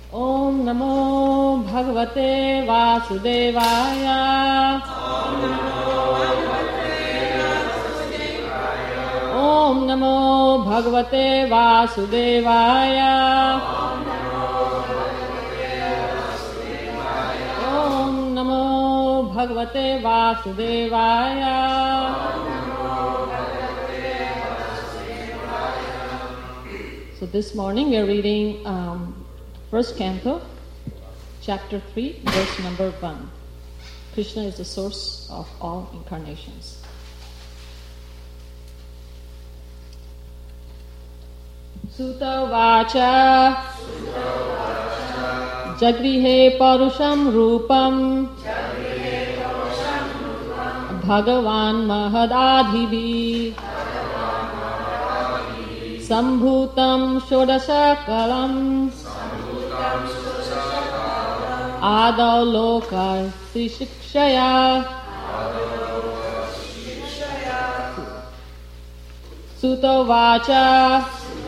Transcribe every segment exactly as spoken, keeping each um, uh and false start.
Om Namo Bhagavate Vasudevaya. Om Namo Bhagavate Vasudevaya. Om Namo Bhagavate Vasudevaya. So this morning we are reading um, first canto, chapter three, verse number one. Krishna is the source of all incarnations. Sutta vacha jagrihe parusham rupam bhagavan mahadadhivi sambhutam shodasakalam Adau loka srishikshaya Sutta vacha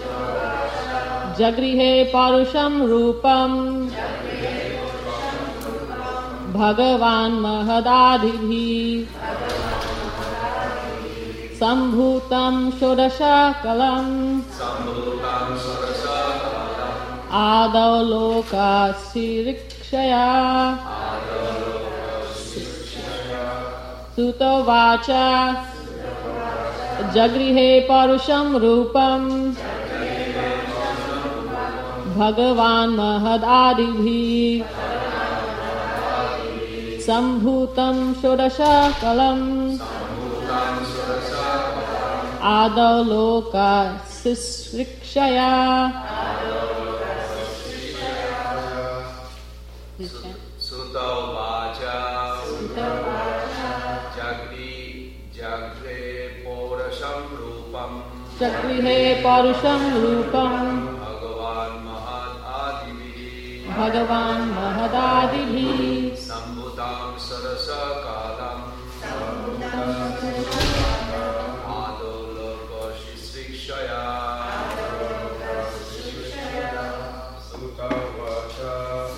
Jagrihe parusham rupam Bhagavan mahadadibhi Sambhutam shodashakalam Adau loka srishikshaya Sutta vacha Jagrihe parusham rupam Bhagavan mahadadibhi Sambhutam shodashakalam Adau loka srishikshaya Sutta vacha Jagri Jagre Parusham Rupam Jagrihe parusham rupam Bhagavan Mahadadibhi Bhagavan mahadadibhi Sambhutam Sarasakalam Adau loka srishikshaya Sutta vacha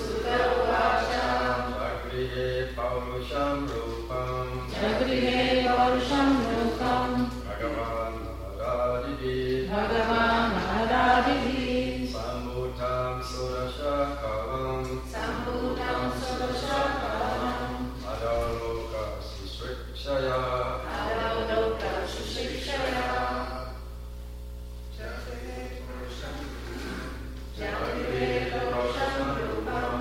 Parusham Rupam Jagrihe parusham rupam Bhagavan Mahadadibhi Bhagavan mahadadibhi Sambhutam Surashakalam Sambhutam shodashakalam Adau loka srishikshaya Adau loka srishikshaya Jagrihe Parusham Jagrihe parusham rupam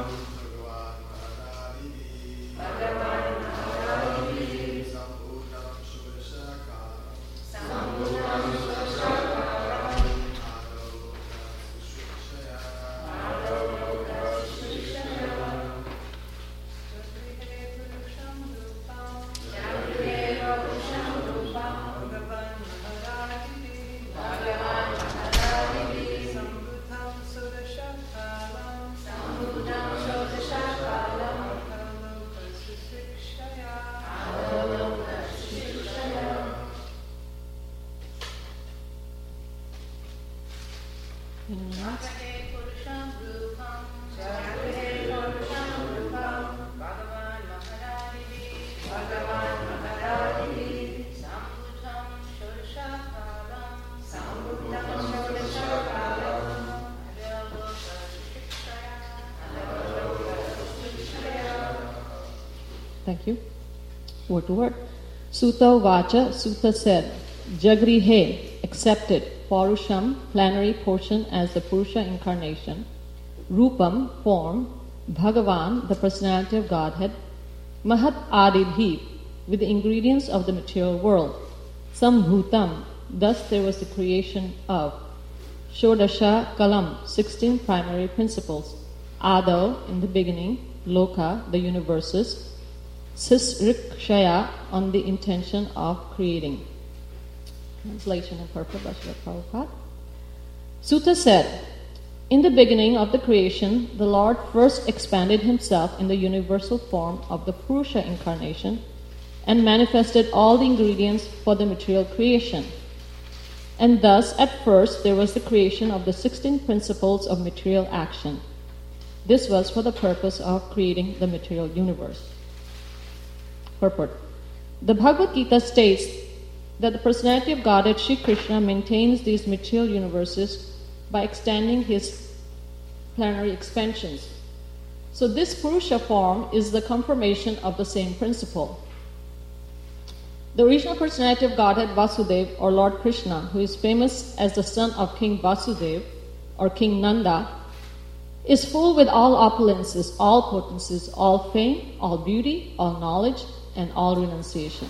Bhagavan mahadadibhi Sambhutam Surashakalam Sambhutam shodashakalam Adau loka srishikshaya Jagrihe parusham rupam Bhagavan mahadadibhi Sambhutam shodashakalam Adau loka srishikshaya. Anyone else? Bhagavan mahadadibhi Sambhutam shodashakalam Sambhutam shodashakalam Adau loka srishikshaya. Thank you. Word to word. Sutta vacha, Sutta said, Jagrihe, accepted, Parusham, plenary portion as the Purusha incarnation, Rupam, form, Bhagavan, the personality of Godhead, Mahat Adibhi, with the ingredients of the material world, Sambhutam, thus there was the creation of, Shodasha Kalam, sixteen primary principles, Adau, in the beginning, Loka, the universes, Sisrikshaya, on the intention of creating. Translation and purport by Srila Prabhupada. Sutta said, in the beginning of the creation, the Lord first expanded himself in the universal form of the Purusha incarnation and manifested all the ingredients for the material creation. And thus, at first, there was the creation of the sixteen principles of material action. This was for the purpose of creating the material universe. Purport. The Bhagavad Gita states that the personality of Godhead Sri Krishna maintains these material universes by extending his plenary expansions. So this Purusha form is the confirmation of the same principle. The original personality of Godhead Vasudeva, or Lord Krishna, who is famous as the son of King Vasudeva or King Nanda, is full with all opulences, all potencies, all fame, all beauty, all knowledge, and all renunciation.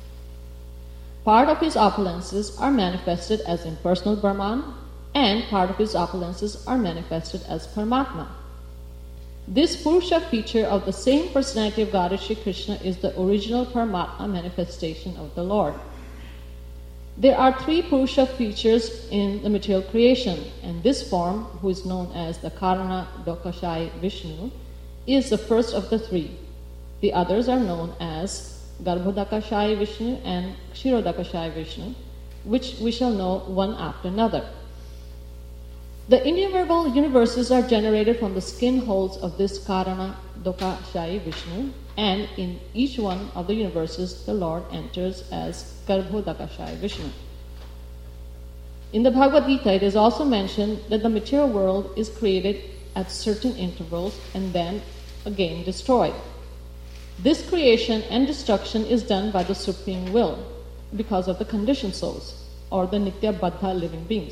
Part of his opulences are manifested as impersonal Brahman, and part of his opulences are manifested as Paramatma. This Purusha feature of the same personality of Godhead Sri Krishna is the original Paramatma manifestation of the Lord. There are three Purusha features in the material creation, and this form, who is known as the Karana Dokashai Vishnu, is the first of the three. The others are known as Garbhodakashai Vishnu and Kshirodakashai Vishnu, which we shall know one after another. The innumerable universes are generated from the skin holes of this Karana Dokashai Vishnu, and in each one of the universes the Lord enters as Garbhodakashai Vishnu. In the Bhagavad Gita it is also mentioned that the material world is created at certain intervals and then again destroyed. This creation and destruction is done by the Supreme Will because of the conditioned souls, or the Nitya Baddha living beings.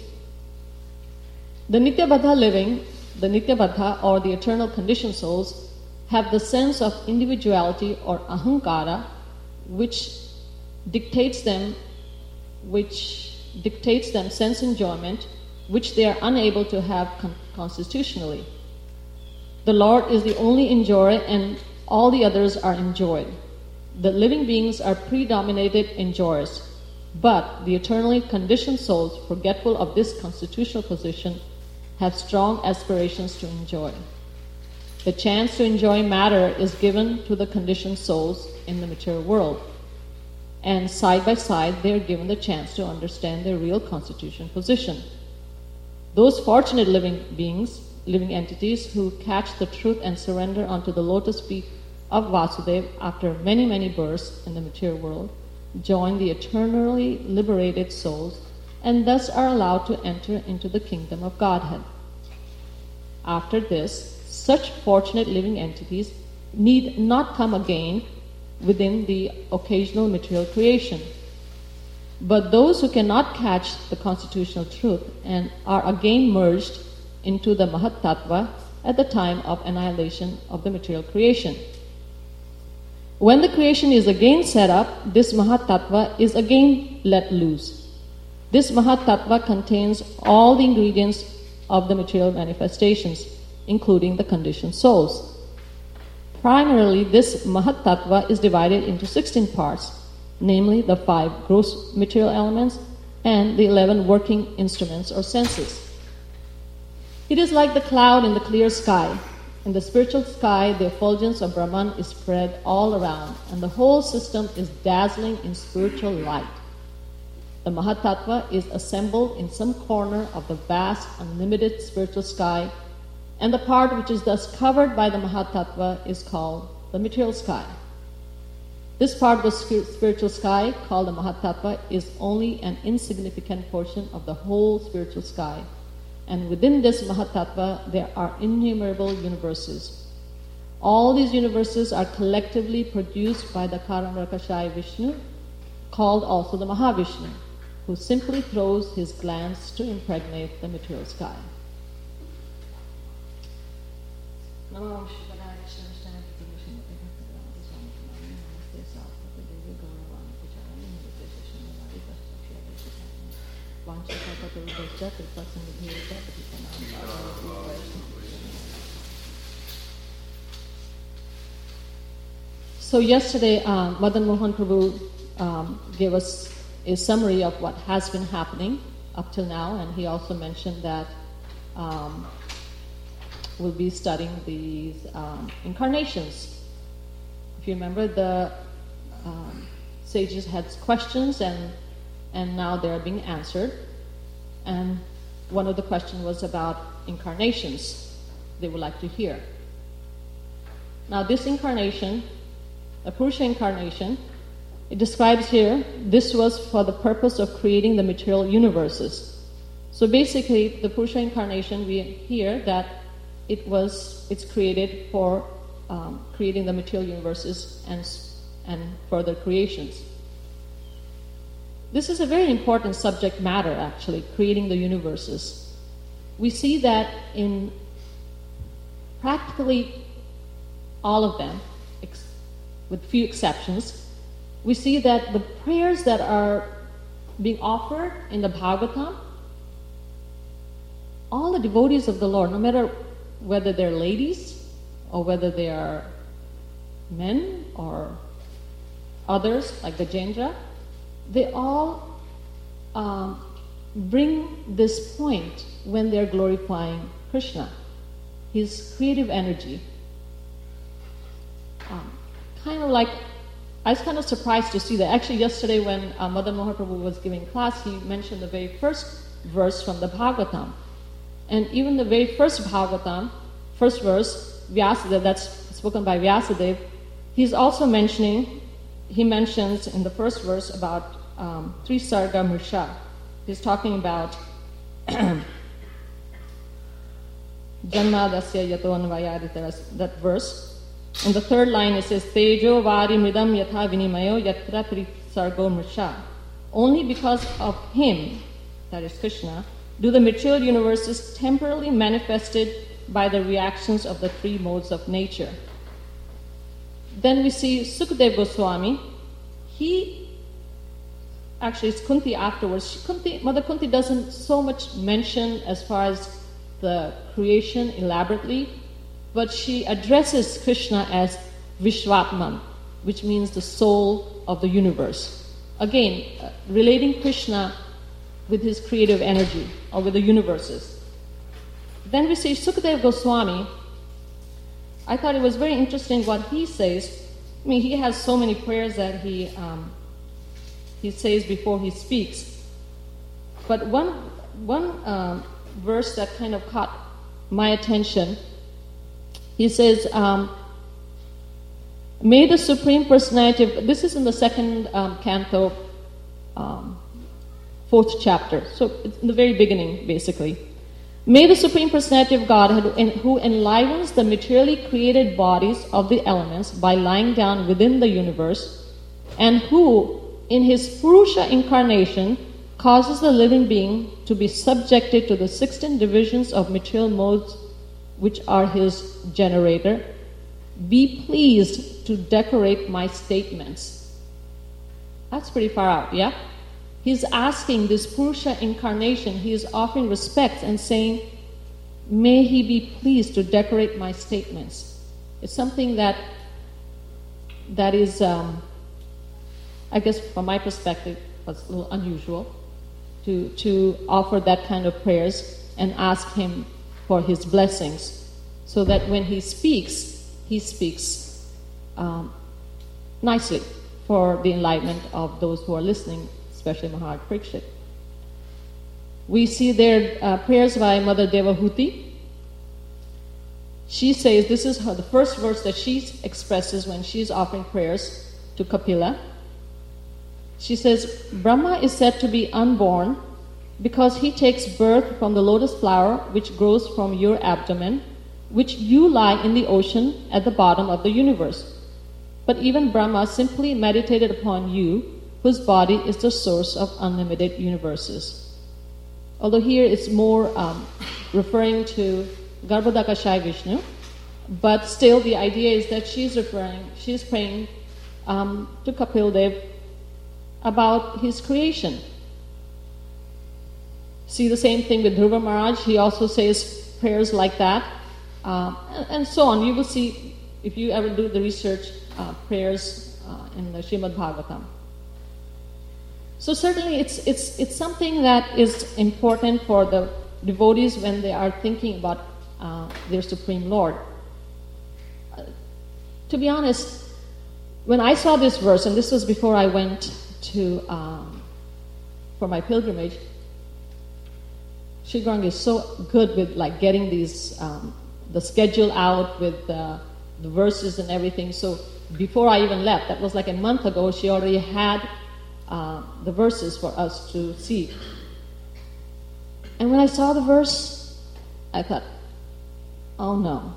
The Nitya Baddha living, the Nitya Baddha or the eternal conditioned souls, have the sense of individuality or ahankara, which dictates them, which dictates them sense enjoyment, which they are unable to have con- constitutionally. The Lord is the only enjoyer, and all the others are enjoyed. The living beings are predominated enjoyers, but the eternally conditioned souls, forgetful of this constitutional position, have strong aspirations to enjoy. The chance to enjoy matter is given to the conditioned souls in the material world, and side by side they are given the chance to understand their real constitutional position. Those fortunate living beings, living entities who catch the truth and surrender unto the lotus feet of Vasudeva after many, many births in the material world, join the eternally liberated souls and thus are allowed to enter into the kingdom of Godhead. After this, such fortunate living entities need not come again within the occasional material creation. But those who cannot catch the constitutional truth and are again merged into the Mahat Tattva at the time of annihilation of the material creation. When the creation is again set up, this Mahat Tattva is again let loose. This Mahat Tattva contains all the ingredients of the material manifestations, including the conditioned souls. Primarily, this Mahat Tattva is divided into sixteen parts, namely the five gross material elements and the eleven working instruments or senses. It is like the cloud in the clear sky. In the spiritual sky, the effulgence of Brahman is spread all around, and the whole system is dazzling in spiritual light. The Mahat Tattva is assembled in some corner of the vast, unlimited spiritual sky, and the part which is thus covered by the Mahat Tattva is called the material sky. This part of the spiritual sky, called the Mahat Tattva, is only an insignificant portion of the whole spiritual sky, and within this Mahat Tattva there are innumerable universes. All these universes are collectively produced by the Karanrakashai Vishnu, called also the Mahavishnu, who simply throws his glance to impregnate the material sky. So yesterday, um, Madan Mohan Prabhu um, gave us a summary of what has been happening up till now, and he also mentioned that um, we'll be studying these um, incarnations. If you remember, the um, sages had questions, and and now they're being answered. And one of the questions was about incarnations they would like to hear. Now this incarnation, a Purusha incarnation, it describes here, this was for the purpose of creating the material universes. So basically, the Purusha incarnation, we hear that it was, it's created for um, creating the material universes and, and further creations. This is a very important subject matter, actually, creating the universes. We see that in practically all of them, ex- with few exceptions, we see that the prayers that are being offered in the Bhagavatam, all the devotees of the Lord, no matter whether they're ladies or whether they are men or others like the Gajendra, they all um, bring this point when they're glorifying Krishna, his creative energy. Um, kind of like, I was kind of surprised to see that. Actually, yesterday when uh, Madan Mahaprabhu was giving class, he mentioned the very first verse from the Bhagavatam. And even the very first Bhagavatam, first verse, Vyasadeva, that's spoken by Vyasadeva, he's also mentioning, he mentions in the first verse about um, Trisarga Mrisha. He's talking about Janmadasya Yato Anvayaditara, that verse. In the third line it says, Tejo Vari Mridam Yatha Vinimayo Yatra Trisargo Mrisha. Only because of him, that is Krishna, do the material universes temporarily manifested by the reactions of the three modes of nature. Then we see Sukadeva Goswami. He, actually it's Kunti afterwards. She, Kunti, Mother Kunti doesn't so much mention as far as the creation elaborately, but she addresses Krishna as Vishwatman, which means the soul of the universe. Again, uh, relating Krishna with his creative energy, or with the universes. Then we see Sukadeva Goswami. I thought it was very interesting what he says. I mean, he has so many prayers that he um, he says before he speaks. But one one um, verse that kind of caught my attention, he says, um, may the Supreme Personality of, this is in the second um, canto, um, fourth chapter, so it's in the very beginning, basically. May the Supreme Personality of God, who enlivens the materially created bodies of the elements by lying down within the universe, and who, in his Purusha incarnation, causes the living being to be subjected to the sixteen divisions of material modes which are his generator, be pleased to decorate my statements. That's pretty far out, yeah? He's asking this Purusha incarnation, he is offering respect and saying, may he be pleased to decorate my statements. It's something that that is, um, I guess from my perspective, was a little unusual to, to offer that kind of prayers and ask him for his blessings, so that when he speaks, he speaks um, nicely for the enlightenment of those who are listening, especially Maharaj Parikshit. We see there uh, prayers by Mother Devahuti. She says, this is her, the first verse that she expresses when she's offering prayers to Kapila. She says, Brahma is said to be unborn because he takes birth from the lotus flower which grows from your abdomen, which you lie in the ocean at the bottom of the universe. But even Brahma simply meditated upon you, whose body is the source of unlimited universes. Although here it's more um, referring to Garbhodakashai Vishnu, but still the idea is that she's referring, she's praying um, to Kapil Dev about his creation. See the same thing with Dhruva Maharaj. He also says prayers like that, um, and, and so on. You will see, if you ever do the research, uh, prayers uh, in the Srimad Bhagavatam. So certainly it's it's it's something that is important for the devotees when they are thinking about uh, their Supreme Lord. Uh, to be honest, when I saw this verse, and this was before I went to um, for my pilgrimage, Sri Gauranga is so good with like getting these um, the schedule out with uh, the verses and everything. So before I even left, that was like a month ago, she already had uh, the verses for us to see. And when I saw the verse, I thought, oh no,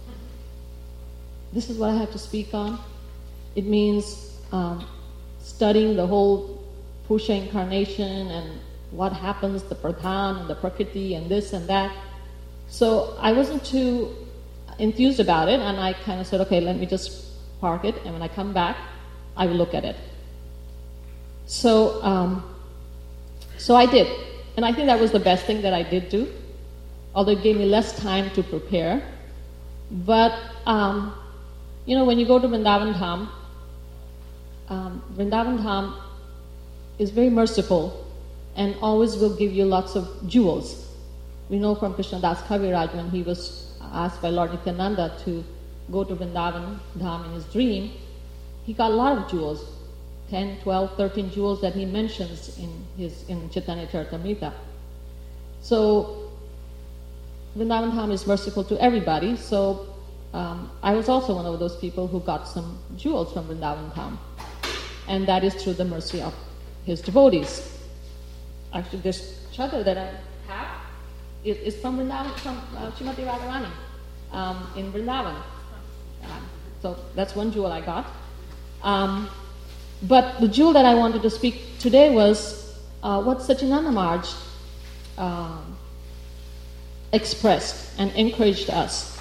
this is what I have to speak on. It means um, studying the whole Purusha incarnation and what happens, the pradhan and the prakriti and this and that. So I wasn't too enthused about it, and I kind of said, okay, let me just park it, and when I come back, I will look at it. So, um, so I did, and I think that was the best thing that I did do, although it gave me less time to prepare. But, um, you know, when you go to Vrindavan Dham, um, Vrindavan Dham is very merciful and always will give you lots of jewels. We know from Krishnadas Kaviraj, when he was asked by Lord Nityananda to go to Vrindavan Dham in his dream, he got a lot of jewels, ten, twelve, thirteen jewels that he mentions in his in Chaitanya Charitamrita. So Vrindavan Dham is merciful to everybody, so um, I was also one of those people who got some jewels from Vrindavan Dham, and that is through the mercy of his devotees. Actually, this chadar that I have is, is from Vrindavan, from uh, Srimati Radharani um, in Vrindavan. Um, so that's one jewel I got. Um, but the jewel that I wanted to speak today was uh, what Satyananda Maharaj um, expressed and encouraged us.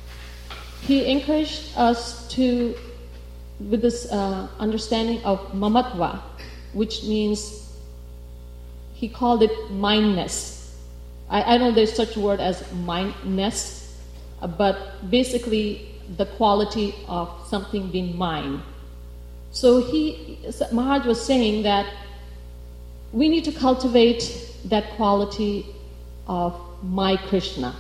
He encouraged us to, with this uh, understanding of mamatva, which means, he called it mindness. I, I know there's such a word as mindness, uh, but basically the quality of something being mine. So he, Maharaj was saying that we need to cultivate that quality of my Krishna.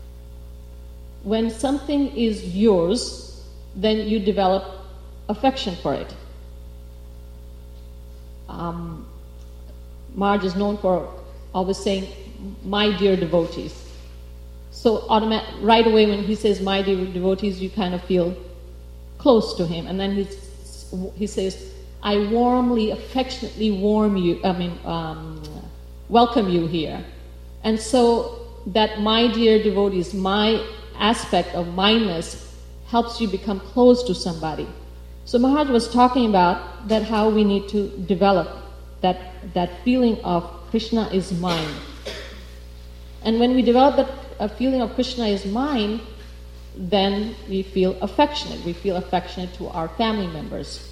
When something is yours, then you develop affection for it. Um, Maharaj is known for always saying, my dear devotees. So automat- right away when he says, my dear devotees, you kind of feel close to him. And then he's, he says, I warmly, affectionately warm you, I mean, um, welcome you here. And so that my dear devotees, my aspect of mindness helps you become close to somebody. So Maharaj was talking about that how we need to develop that, that feeling of Krishna is mine. And when we develop that a feeling of Krishna is mine, then we feel affectionate. We feel affectionate to our family members.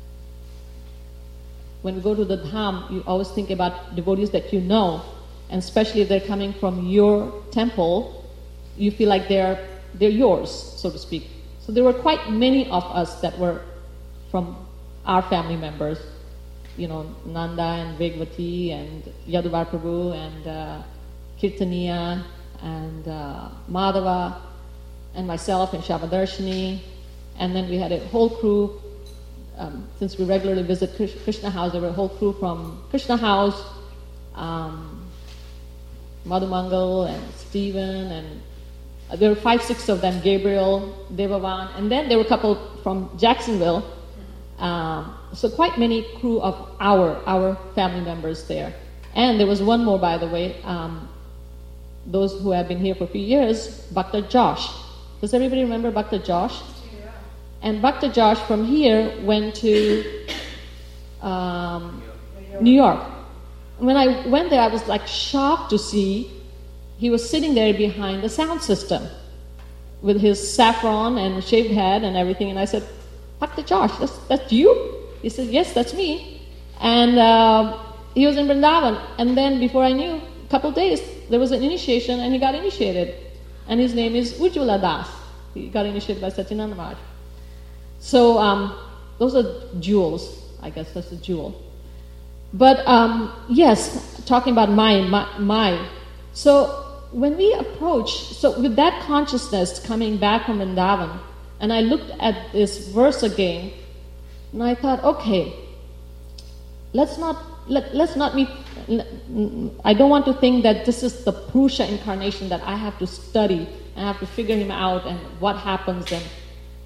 When we go to the Dham, you always think about devotees that you know, and especially if they're coming from your temple, you feel like they're they're yours, so to speak. So there were quite many of us that were from our family members, you know, Nanda and Vegvati and Yaduvar Prabhu and uh, Kirtaniya and uh, Madhava and myself and Shavadarshini, and then we had a whole crew. Um, since we regularly visit Krishna House, there were a whole crew from Krishna House, um, Madhumangal and Stephen, and uh, there were five, six of them, Gabriel, Devavan, and then there were a couple from Jacksonville. Um, so quite many crew of our our family members there. And there was one more, by the way, um, those who have been here for a few years, Bhakta Josh. Does everybody remember Bhakta Josh? Yeah. And Bhakta Josh from here went to um, New York. When I went there, I was like shocked to see he was sitting there behind the sound system with his saffron and shaved head and everything. And I said, Bhakta Josh, that's, that's you? He said, yes, that's me. And uh, he was in Vrindavan. And then before I knew, a couple of days, there was an initiation and he got initiated. And his name is Ujjwala Das. He got initiated by Satyananda Maharaj. So um, those are jewels. I guess that's a jewel. But um, yes, talking about my, my, my. So when we approach, so with that consciousness coming back from Vrindavan, and I looked at this verse again, and I thought, okay, let's not let, let's not meet. I don't want to think that this is the Purusha incarnation that I have to study and I have to figure him out and what happens and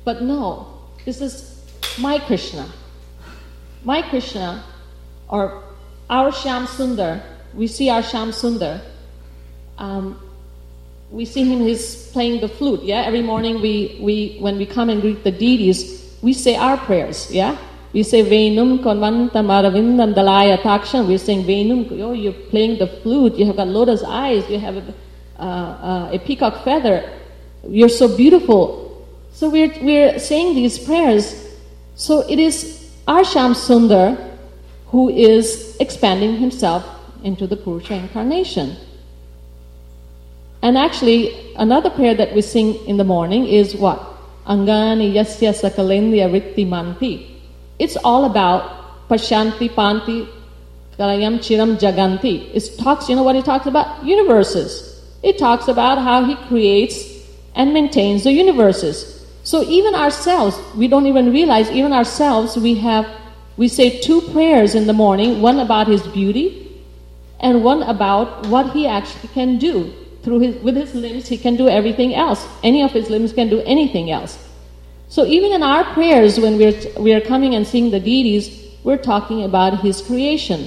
But no, this is my Krishna. My Krishna, or our Shyam Sundar, we see our Shyam Sundar, um, we see him, he's playing the flute, yeah? Every morning we, we when we come and greet the deities, we say our prayers, yeah? We say Venum Konvantam Aravindam Dalaya Taksham. We're saying Venum, oh, you're playing the flute, you have got lotus eyes, you have a, uh, uh, a peacock feather, you're so beautiful. So we're, we're saying these prayers. So it is our Shyam Sundar who is expanding himself into the Purusha incarnation. And actually, another prayer that we sing in the morning is what? Angani yasya sakalendya vritti manti. It's all about pashanti panti kalayam chiram jaganti. It talks, you know what it talks about? Universes. It talks about how he creates and maintains the universes. So even ourselves, we don't even realize, even ourselves, we have, we say two prayers in the morning, one about his beauty and one about what he actually can do. Through his, with his limbs, he can do everything else. Any of his limbs can do anything else. So even in our prayers, when we're we are coming and seeing the deities, we're talking about his creation.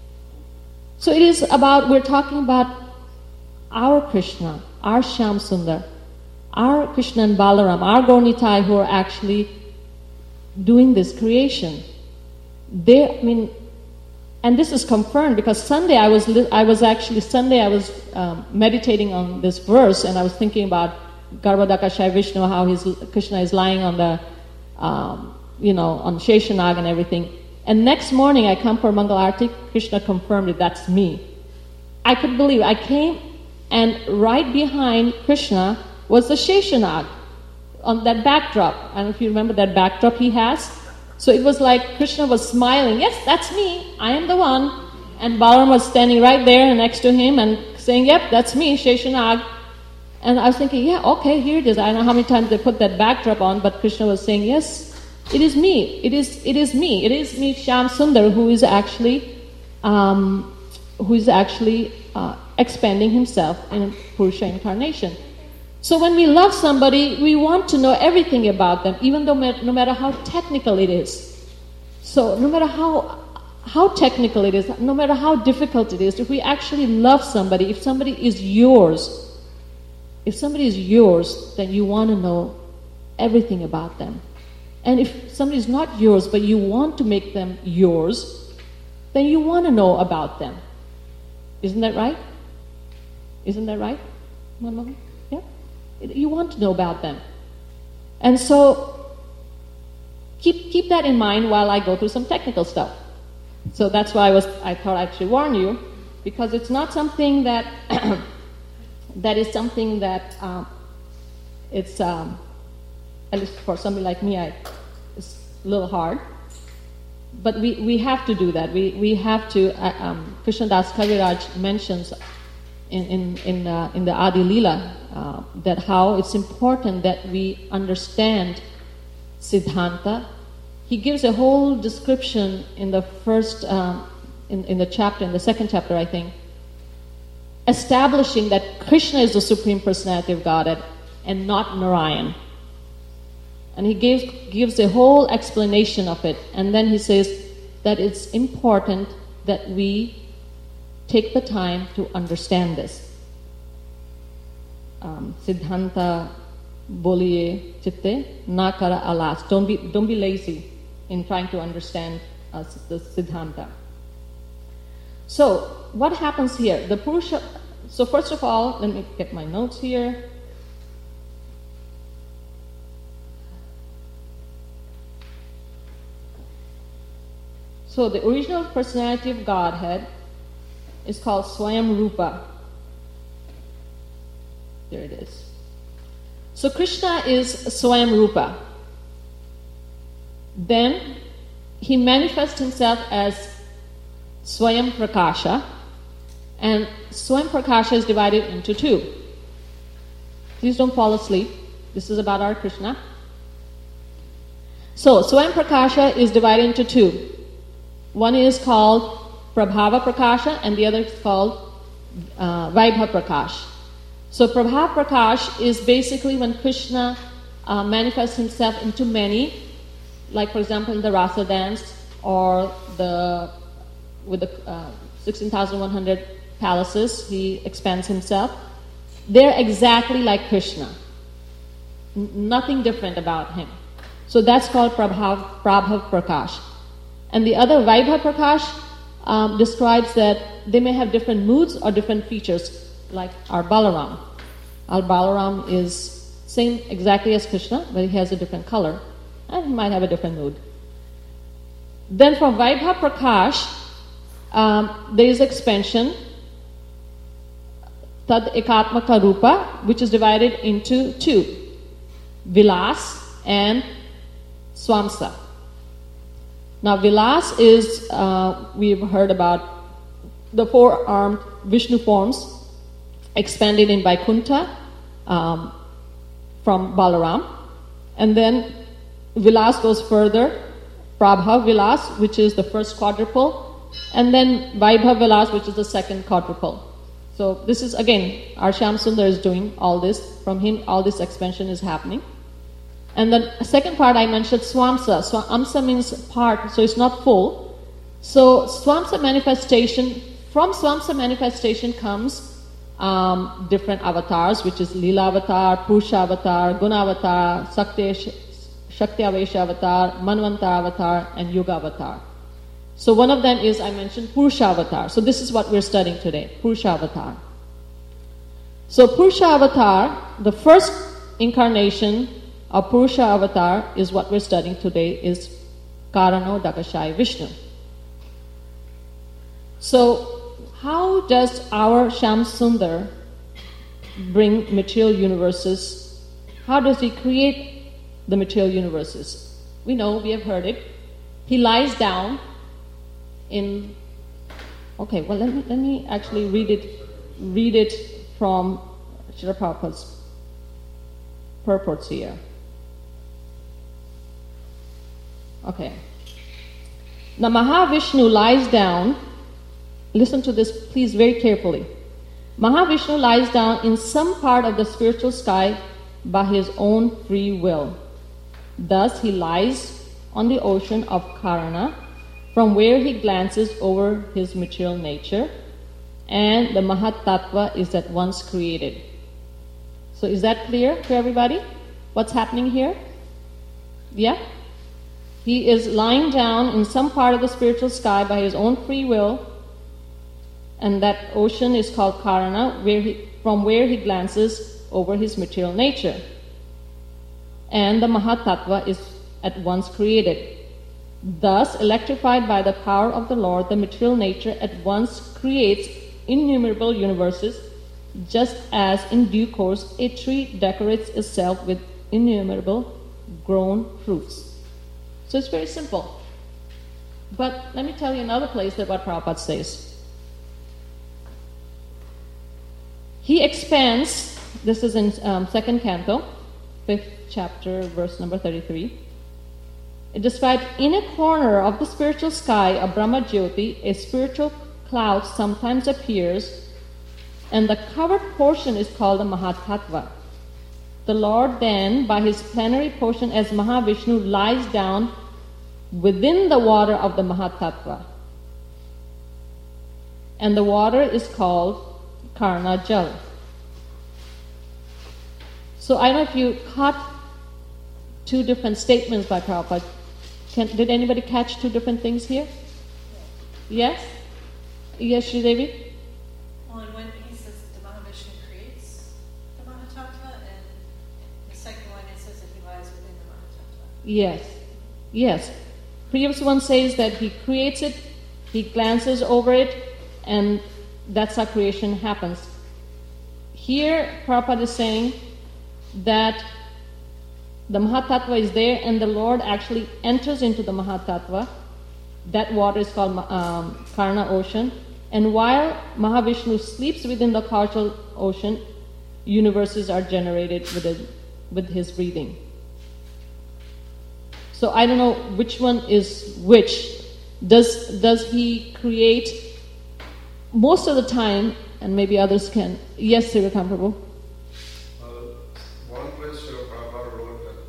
So it is about, we're talking about our Krishna, our Shyam Sundar, our Krishna and Balaram, our Gaurnitai who are actually doing this creation. They, I mean, and this is confirmed because Sunday I was I was actually Sunday I was um, meditating on this verse, and I was thinking about Garbhodakashayi Vishnu, how his Krishna is lying on the um, you know on Sheshanag and everything. And next morning I come for Mangal Arati, Krishna confirmed it. That's me. I could believe it. I came, and right behind Krishna was the Sheshanag on that backdrop. I don't know if you remember that backdrop he has. So it was like Krishna was smiling. Yes, that's me. I am the one. And Balaram was standing right there next to him and saying, yep, that's me, Sheshanag. And I was thinking, yeah, okay, here it is. I don't know how many times they put that backdrop on, but Krishna was saying, yes, it is me. It is it is me. It is me, Shyam Sundar, who is actually um, who is actually uh, expanding himself in Purusha incarnation. So when we love somebody, we want to know everything about them, even though no matter how technical it is. So no matter how how technical it is, no matter how difficult it is, if we actually love somebody, if somebody is yours, if somebody is yours, then you want to know everything about them. And if somebody is not yours, but you want to make them yours, then you want to know about them. Isn't that right? Isn't that right, Mama? Yeah? You want to know about them. And so, keep keep that in mind while I go through some technical stuff. So that's why I was I thought I'd actually warn you, because it's not something that that is something that um, it's um, at least for somebody like me, I, it's a little hard. But we, we have to do that. We we have to. Uh, um, Krishnadas Kaviraj mentions in in in, uh, in the Adi Leela uh, that how it's important that we understand Siddhanta. He gives a whole description in the first um, in in the chapter, in the second chapter, I think, establishing that Krishna is the Supreme Personality of Godhead and not Narayan. And he gives gives a whole explanation of it. And then he says that it's important that we take the time to understand this. Um, Siddhanta boliye chitte na kara alas. Don't be don't be lazy in trying to understand uh, the Siddhanta. So what happens here? The Purusha. So first of all, let me get my notes here. So the original personality of Godhead is called Swayam Rupa. There it is. So Krishna is Swayam Rupa. Then he manifests himself as Swayam Prakasha, and Swayam Prakasha is divided into two. Please don't fall asleep. This is about our Krishna. So Swayam Prakasha is divided into two. One is called Prabhava Prakasha and the other is called uh, Vaibhav Prakash. So Prabhava Prakash is basically when Krishna uh, manifests himself into many, like for example in the Rasa dance or the with the uh, sixteen thousand one hundred palaces, he expands himself. They're exactly like Krishna. N- nothing different about him. So that's called Prabhav, Prabhav Prakash. And the other, Vaibhav Prakash, um, describes that they may have different moods or different features, like our Balaram. Our Balaram is same exactly as Krishna, but he has a different color, and he might have a different mood. Then from Vaibhav Prakash, um, there is expansion, Tad Ekatmaka Rupa, which is divided into two, Vilas and Swamsa. Now Vilas is, uh, we've heard about the four-armed Vishnu forms expanded in Vaikuntha um, from Balaram. And then Vilas goes further, Prabha Vilas, which is the first quadruple, and then Vaibhav Vilas, which is the second quadruple. So this is, again, our Shyam Sundar is doing all this. From him, all this expansion is happening. And the second part I mentioned, Swamsa. Swamsa means part, so it's not full. So Swamsa manifestation, from Swamsa manifestation comes um, different avatars, which is Leela avatar, Purusha avatar, Guna avatar, Shakti, Shakti Avesha avatar, Manvanta avatar, and Yuga avatar. So one of them is, I mentioned, Purusha avatar. So this is what we're studying today, Purusha avatar. So Purusha avatar, the first incarnation of Purusha avatar is what we're studying today, is Karano Dakashai Vishnu. So how does our Shyam Sundar bring material universes? How does he create the material universes? We know, we have heard it. He lies down in, okay, well let me, let me actually read it, read it from Srila Prabhupada's purports here. Okay. Now Mahavishnu lies down, listen to this please very carefully. Mahavishnu lies down in some part of the spiritual sky by his own free will. Thus he lies on the ocean of Karana, from where he glances over his material nature, and the Mahat Tattva is at once created. So is that clear to everybody? What's happening here? Yeah? He is lying down in some part of the spiritual sky by his own free will, and that ocean is called Karana, where he, from where he glances over his material nature. And the Mahat Tattva is at once created. Thus, electrified by the power of the Lord, the material nature at once creates innumerable universes, just as in due course a tree decorates itself with innumerable grown fruits. So it's very simple. But let me tell you another place that what Prabhupada says. He expands, this is in um, second canto, fifth chapter, verse number thirty-three. It describes, in a corner of the spiritual sky of Brahma Jyoti, a spiritual cloud sometimes appears, and the covered portion is called the Mahat Tattva. The Lord then, by his plenary portion as Mahavishnu, lies down within the water of the Mahat Tattva. And the water is called Karna Jal. So I don't know if you caught two different statements by Prabhupada. Can, did anybody catch two different things here? Yes? Yes, Sri Devi? Well, and when he says the Mahavishnu creates the Mahatattva, and the second one it says that he lies within the Mahatattva. Yes. Yes. Previous one says that he creates it, he glances over it, and that's how creation happens. Here, Prabhupada is saying that the Mahatattva is there, and the Lord actually enters into the Mahatattva. That water is called um, Karna Ocean. And while Mahavishnu sleeps within the causal ocean, universes are generated with, a, with his breathing. So I don't know which one is which. Does, does he create most of the time, and maybe others can. Yes, Sri Prabhu. Uh, one place Srila Prabhupada wrote that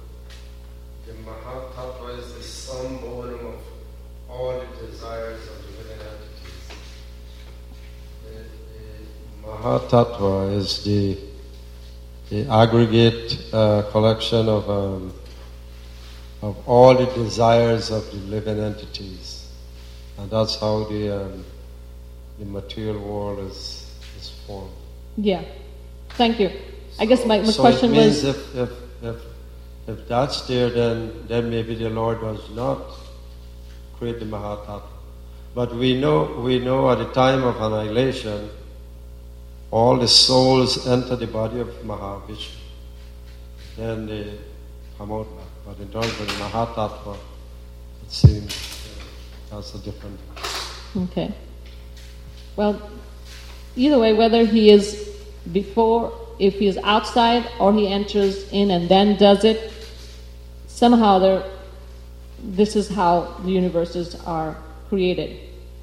Mahatattva is the, the aggregate uh, collection of, um, of all the desires of the living entities. And that's how the, um, the material world is, is formed. Yeah. Thank you. I guess my, my so question it means was... If, if, if, if that's there, then, then maybe the Lord does not create the Mahatattva. But we know, we know at the time of annihilation, all the souls enter the body of Mahavishnu. Then they come out back. But in terms of the Mahatattva, it seems uh, that's a different... Okay. Well, either way, whether he is before, if he is outside, or he enters in and then does it, somehow there, this is how the universes are created.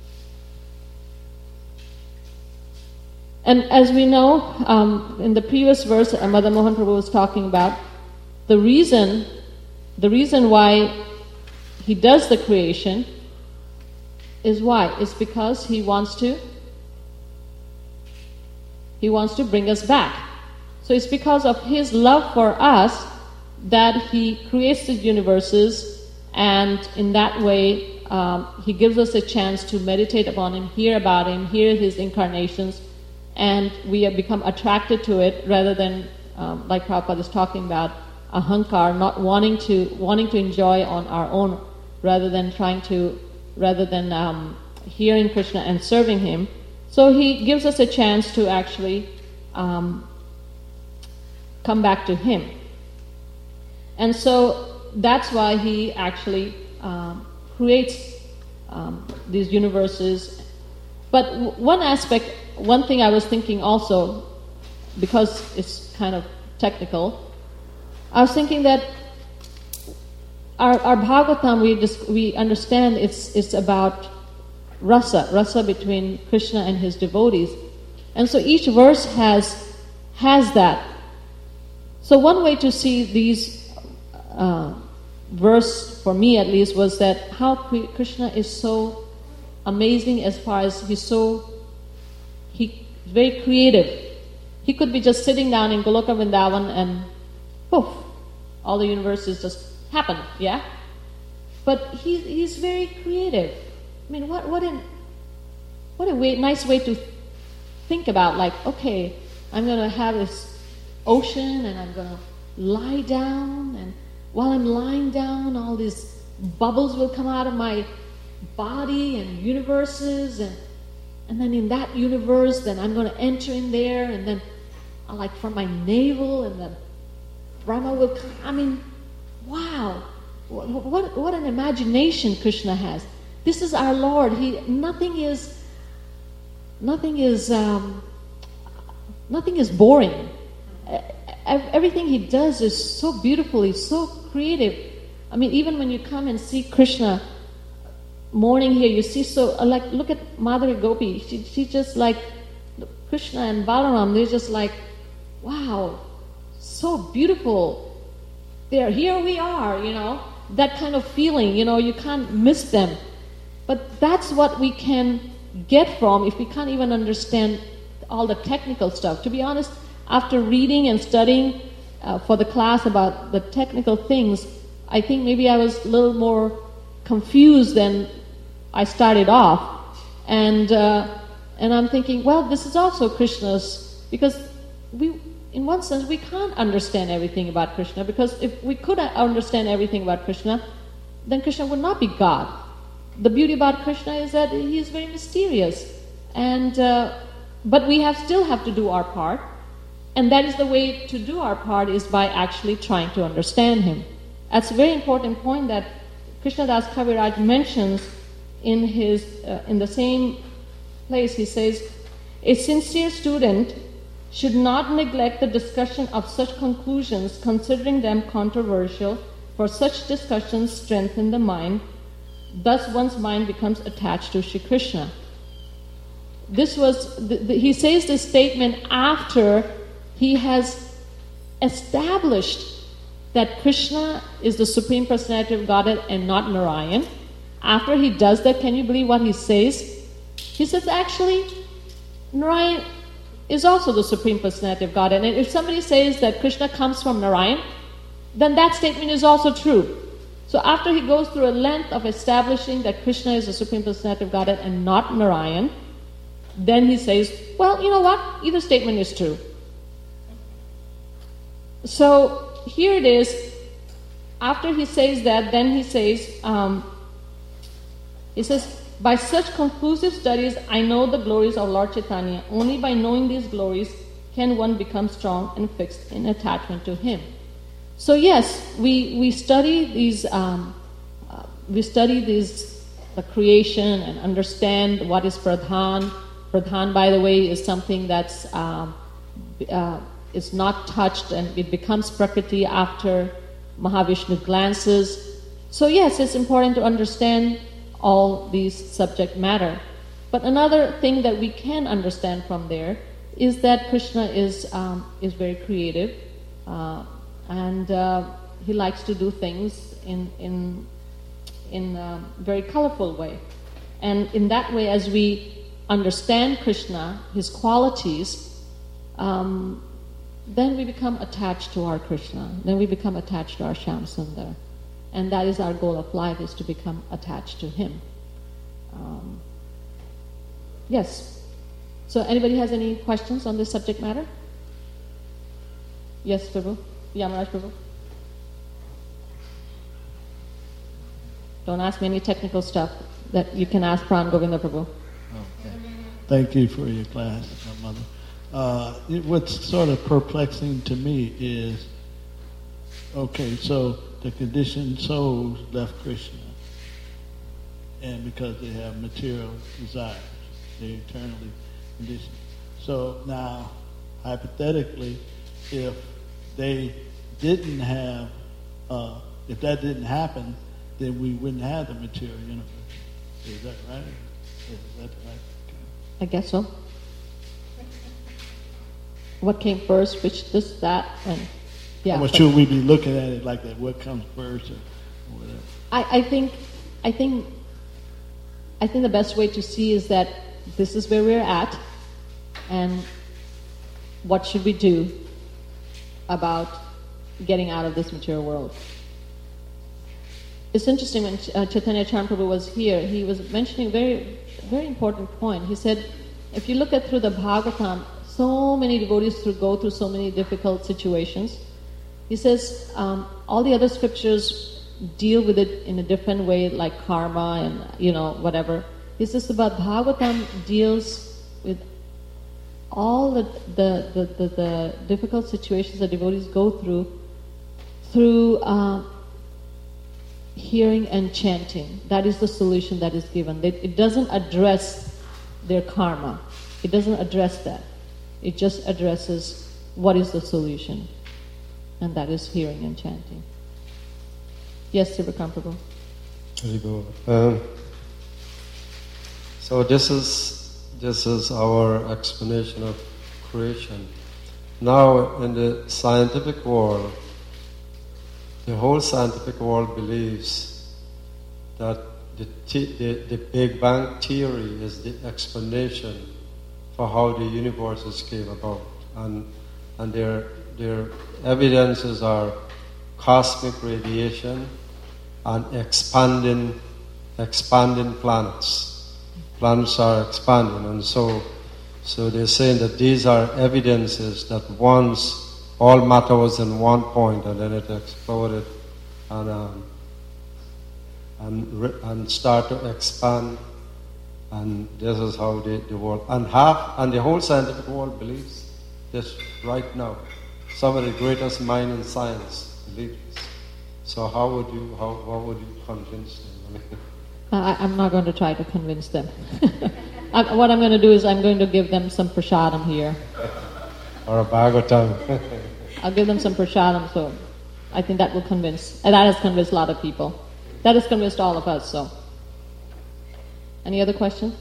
And as we know, um, in the previous verse, uh, Madan Mohan Prabhu was talking about the reason, the reason why he does the creation is why? It's because he wants to, he wants to bring us back. So it's because of his love for us that he creates the universes, and in that way, um, he gives us a chance to meditate upon him, hear about him, hear his incarnations, and we have become attracted to it rather than, um, like Prabhupada is talking about, ahankar, not wanting to wanting to enjoy on our own, rather than trying to, rather than um, hearing Krishna and serving him. So he gives us a chance to actually um, come back to him. And so that's why he actually um, creates um, these universes. But w- one aspect, one thing I was thinking also, because it's kind of technical, I was thinking that our, our Bhagavatam, we just, we understand it's it's about rasa, rasa between Krishna and his devotees, and so each verse has has that. So one way to see these uh, verse, for me at least, was that how Krishna is so amazing as far as he's so he very creative. He could be just sitting down in Goloka Vrindavan and poof, all the universes just happen, yeah? But he, he's very creative. I mean, what what, an, what a way, nice way to think about, like, okay, I'm going to have this ocean and I'm going to lie down, and while I'm lying down, all these bubbles will come out of my body and universes, and and then in that universe, then I'm going to enter in there, and then uh, like from my navel, and then Brahma will come. I mean, wow, what, what what an imagination Krishna has. This is our Lord. He nothing is nothing is um, nothing is boring. Everything he does is so beautiful. He's so creative. I mean, even when you come and see Krishna morning here, you see so uh, like look at Madhuri Gopi. She she just like Krishna and Balaram. They're just like, wow, so beautiful. They're here. We are. You know, that kind of feeling. You know, you can't miss them. But that's what we can get from if we can't even understand all the technical stuff. To be honest, after reading and studying uh, for the class about the technical things, I think maybe I was a little more confused than I started off. And uh, and I'm thinking, well, this is also Krishna's, because we, in one sense, we can't understand everything about Krishna, because if we could understand everything about Krishna, then Krishna would not be God. The beauty about Krishna is that he is very mysterious, and uh, but we have still have to do our part, and that is the way to do our part, is by actually trying to understand him. That's a very important point that Krishnadas Kaviraj mentions in his uh, in the same place. He says, a sincere student should not neglect the discussion of such conclusions, considering them controversial, for such discussions strengthen the mind. Thus one's mind becomes attached to Shri Krishna. This was, the, the, he says this statement after he has established that Krishna is the Supreme Personality of Godhead and not Narayan. After he does that, can you believe what he says? He says, actually, Narayan, is also the Supreme Personality of Godhead. And if somebody says that Krishna comes from Narayan, then that statement is also true. So after he goes through a length of establishing that Krishna is the Supreme Personality of Godhead and not Narayan, then he says, well, you know what? Either statement is true. So here it is. After he says that, then he says, um, he says, by such conclusive studies, I know the glories of Lord Chaitanya. Only by knowing these glories can one become strong and fixed in attachment to him. So yes, we we study these um, uh, we study these the creation and understand what is pradhan. Pradhan, by the way, is something that's um, uh, is not touched, and it becomes prakriti after Mahavishnu glances. So yes, it's important to understand all these subject matter. But another thing that we can understand from there is that Krishna is um, is very creative. Uh, And uh, he likes to do things in in in a very colorful way, and in that way, as we understand Krishna, his qualities, um, then we become attached to our Krishna. Then we become attached to our Shyam Sundar, and that is our goal of life: is to become attached to him. Um, yes. So, anybody has any questions on this subject matter? Yes, Prabhu. Yamaraj Prabhu. Don't ask me any technical stuff that you can ask Pran Govinda Prabhu. Okay. Thank you for your class, my mother. Uh, it, what's sort of perplexing to me is, okay, so the conditioned souls left Krishna, and because they have material desires, they're eternally conditioned. So now, hypothetically, if they didn't have, uh, if that didn't happen, then we wouldn't have the material universe. Is that right? Is that right? I guess so. What came first, which this, that, and yeah. Well, should we be looking at it like that? What comes first, or, or whatever? I, I think, I think, I think the best way to see is that this is where we're at, and what should we do about getting out of this material world. It's interesting, when uh, Chaitanya Charan Prabhu was here, he was mentioning a very, very important point. He said, if you look at through the Bhagavatam, so many devotees through, go through so many difficult situations. He says, um, all the other scriptures deal with it in a different way, like karma and, you know, whatever. He says, about Bhagavatam deals with all the the, the, the, the difficult situations that devotees go through through uh, hearing and chanting. That is the solution that is given. It, it doesn't address their karma. It doesn't address that. It just addresses what is the solution, and that is hearing and chanting. Yes, Sivakam Prabhu. There you go. Um, so this is This is our explanation of creation. Now, in the scientific world, the whole scientific world believes that the, t- the, the Big Bang theory is the explanation for how the universes came about. And, and their, their evidences are cosmic radiation and expanding, expanding planets. Planets are expanding, and so so they're saying that these are evidences that once all matter was in one point and then it exploded and um, and re- and start to expand, and this is how the, the world and half and the whole scientific world believes this right now. Some of the greatest minds in science believe this. So how would you how what would you convince them? I mean, I, I'm not going to try to convince them. I, what I'm going to do is I'm going to give them some prasadam here. Or a Bhagavatam. I'll give them some prasadam, so I think that will convince, and that has convinced a lot of people. That has convinced all of us, so. Any other questions?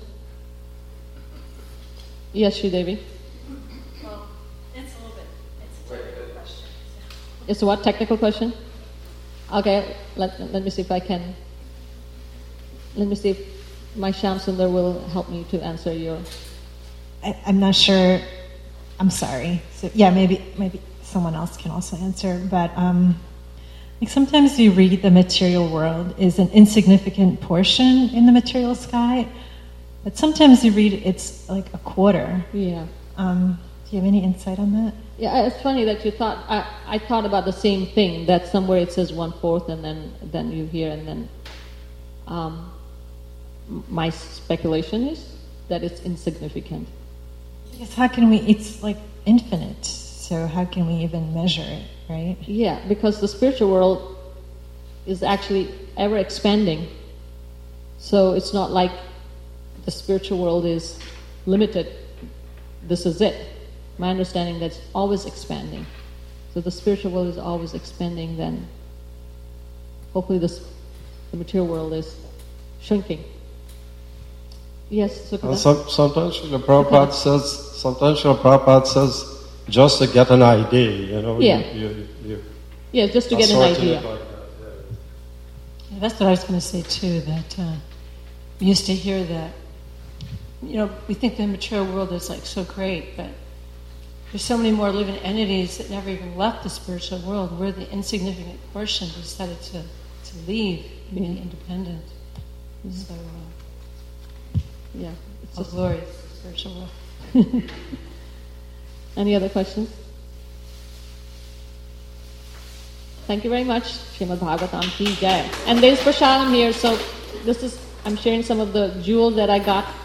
Yes, Sridevi. Well, it's a little bit, it's a technical question. It's a what, technical question? Okay, let, let me see if I can... Let me see if my Shyam Sundar will help me to answer your... I, I'm not sure I'm sorry. So yeah, maybe maybe someone else can also answer. But um, like sometimes you read the material world is an insignificant portion in the material sky, but sometimes you read it's like a quarter. Yeah. Um, do you have any insight on that? Yeah, it's funny that you thought, I, I thought about the same thing, that somewhere it says one-fourth and then, then you hear, and then um, my speculation is that it's insignificant. Because how can we, it's like infinite, so how can we even measure it, right? Yeah, because the spiritual world is actually ever expanding. So it's not like the spiritual world is limited. This is it. My understanding that's always expanding. So the spiritual world is always expanding, then hopefully this, the material world is shrinking. Yes, so Well, some, sometimes Srila Prabhupada says, sometimes Srila Prabhupada says, just to get an idea, you know. Yeah. You, you, you yeah, just to get an assorting idea. it like that, yeah. Yeah, that's what I was going to say too, that uh, we used to hear that, you know, we think the material world is like so great, but there's so many more living entities that never even left the spiritual world. We're the insignificant portion who decided to, to leave and be Yeah. independent. So, uh, Yeah. It's all just, glory to the spiritual world. any other questions? Thank you very much. Srimad Bhagavatam ki jai. And there's prasadam here, so this is, I'm sharing some of the jewels that I got